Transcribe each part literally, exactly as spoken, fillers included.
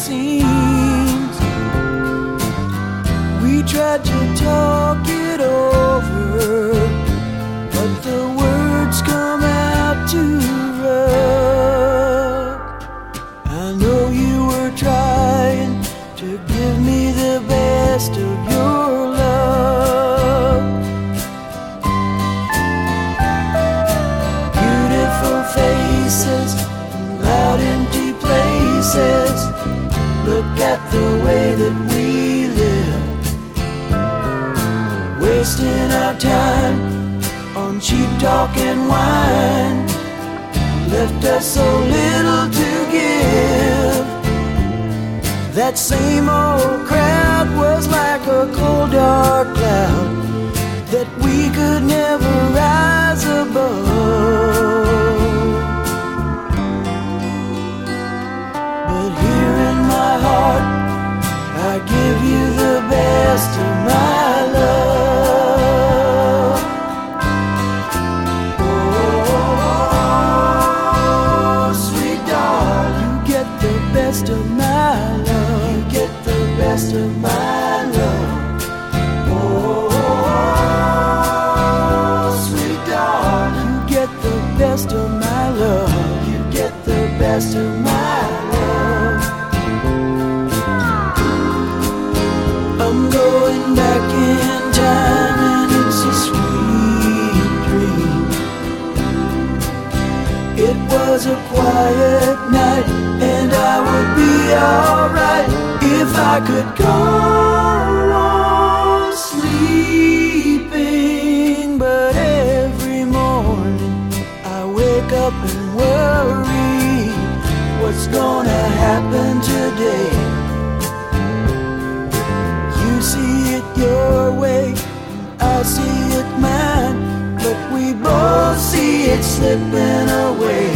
seems. We tried to talk it over, but the words come out too rough. I know you were trying to give me the best of your love. Beautiful faces, loud empty places. Look at the way that we live, wasting our time on cheap talk and wine. Left us so little to give. That same old crowd was like a cold dark cloud that we could never rise above. But here in my heart, I give you the best of my love. Oh, sweet darling, you get the best of my love. You get the best of my love. Oh, sweet darling, you get the best of my love. You get the best of my love. I'm going back in time and it's a sweet dream. It was a quiet night and I would be alright if I could go on sleeping. But every morning I wake up and worry what's gonna happen today. You see it your way, I see it mine, but we both see it slipping away.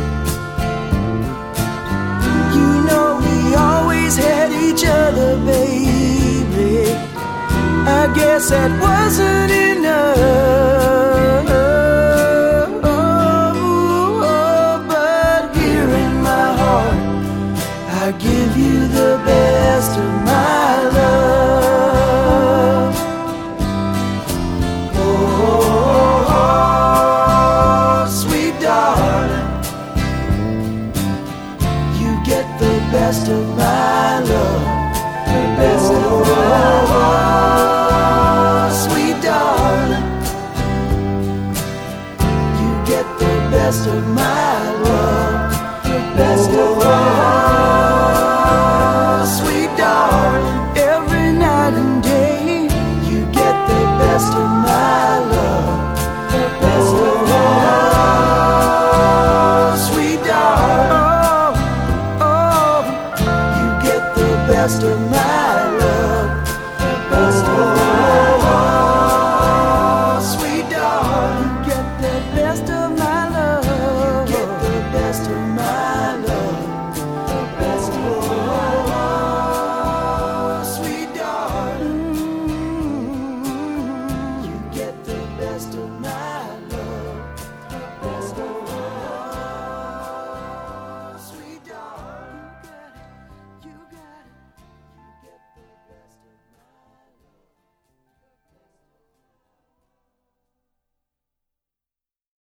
You know we always had each other, baby. I guess that wasn't enough.